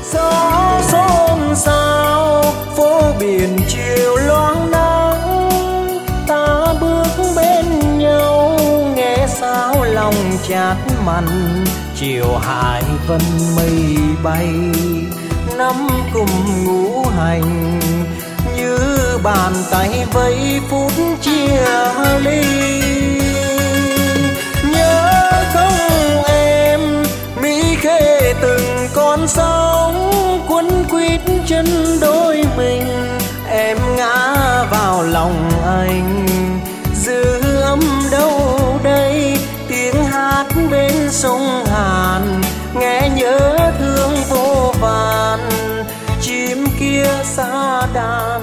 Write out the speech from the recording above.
Gió xôn xao phố biển chiều loáng nắng, ta bước bên nhau nghe sao lòng chát mặn. Chiều hải vân mây bay nắm cùng ngũ hành, như bàn tay vây phút chia ly. Nhớ không em, Mỹ Khê từng con sóng quấn quýt chân đôi mình. Em ngã vào lòng anh, dư âm đâu đây, tiếng hát bên sông Hàn nghe nhớ thương vô vàn. Chim kia xa đà